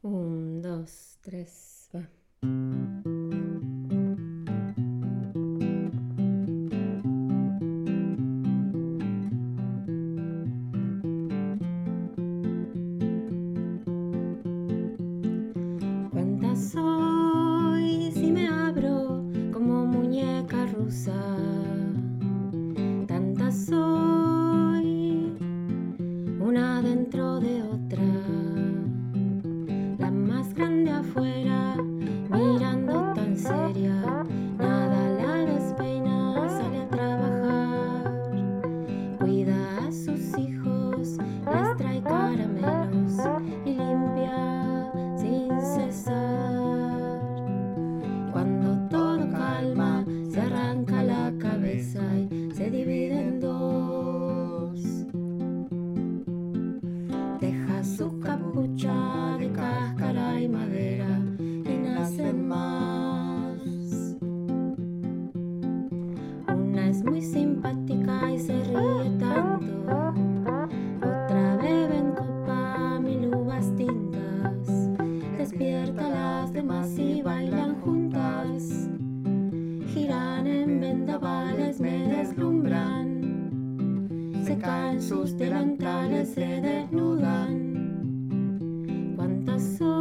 Un, dos, tres, va. ¿Cuántas soy si me abro como muñeca rusa? Tantas soy, una dentro de otra. La más grande afuera, mirando tan seria, nada la despeina, sale a trabajar. Cuida a sus hijos, les trae caramelos y limpia sin cesar. Cuando todo calma, se arranca la cabeza y se divide en dos. Deja su capucha de cáscara y madera y nacen más. Una es muy simpática y se ríe tanto. Otra bebe en copa mil uvas tintas. Despierta a las demás y bailan juntas. Giran en vendavales, me deslumbran. Se caen sus delantales, se desnudan. ¿Cuántas son?